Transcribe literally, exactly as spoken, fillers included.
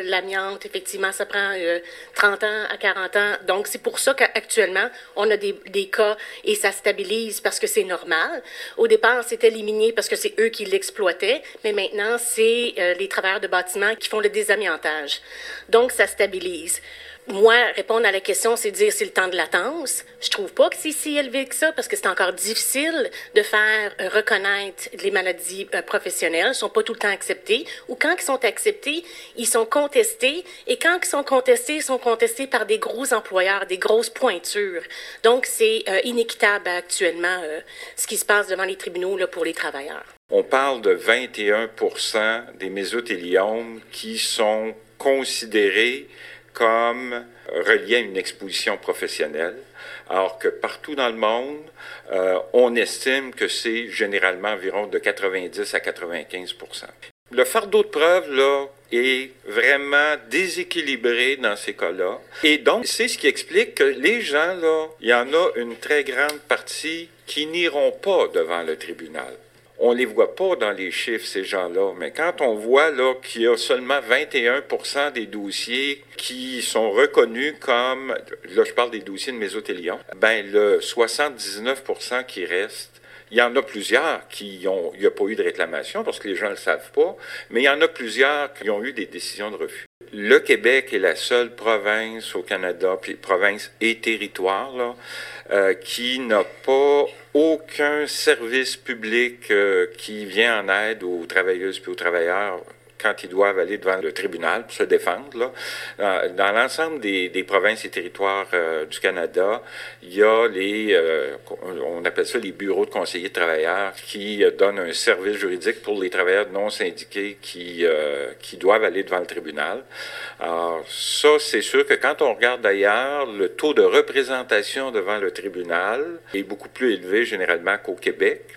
l'amiante, effectivement, ça prend euh, trente ans à quarante ans. Donc, c'est pour ça qu'actuellement, on a des, des cas et ça stabilise parce que c'est normal. Au départ, c'était éliminé parce que c'est eux qui l'exploitaient, mais maintenant, c'est euh, les travailleurs de bâtiment qui font le désamiantage. Donc, ça stabilise. Moi, répondre à la question, c'est dire c'est le temps de latence. Je trouve pas que c'est si élevé que ça parce que c'est encore difficile de faire euh, reconnaître les maladies euh, professionnelles. Ils sont pas tout le temps acceptés. Ou quand ils sont acceptés, ils sont contestés. Et quand ils sont contestés, ils sont contestés par des gros employeurs, des grosses pointures. Donc, c'est euh, inéquitable actuellement euh, ce qui se passe devant les tribunaux là, pour les travailleurs. On parle de vingt et un pour cent des mésotéliomes qui sont considérés comme relié à une exposition professionnelle, alors que partout dans le monde, euh, on estime que c'est généralement environ de quatre-vingt-dix à quatre-vingt-quinze pour cent. Le fardeau de preuve, là, est vraiment déséquilibré dans ces cas-là. Et donc, c'est ce qui explique que les gens, là, il y en a une très grande partie qui n'iront pas devant le tribunal. On ne les voit pas dans les chiffres, ces gens-là, mais quand on voit là, qu'il y a seulement vingt et un pour cent des dossiers qui sont reconnus comme, là je parle des dossiers de mésothéliome, ben le soixante-dix-neuf pour cent qui restent, il y en a plusieurs qui ont, il n'y a pas eu de réclamation parce que les gens ne le savent pas, mais il y en a plusieurs qui ont eu des décisions de refus. Le Québec est la seule province au Canada, puis province et territoire, là, euh, qui n'a pas aucun service public euh, qui vient en aide aux travailleuses et aux travailleurs quand ils doivent aller devant le tribunal pour se défendre. Là. Dans, dans l'ensemble des, des provinces et territoires euh, du Canada, il y a les, euh, on appelle ça les bureaux de conseillers de travailleurs qui euh, donnent un service juridique pour les travailleurs non syndiqués qui, euh, qui doivent aller devant le tribunal. Alors ça, c'est sûr que quand on regarde ailleurs, le taux de représentation devant le tribunal est beaucoup plus élevé généralement qu'au Québec.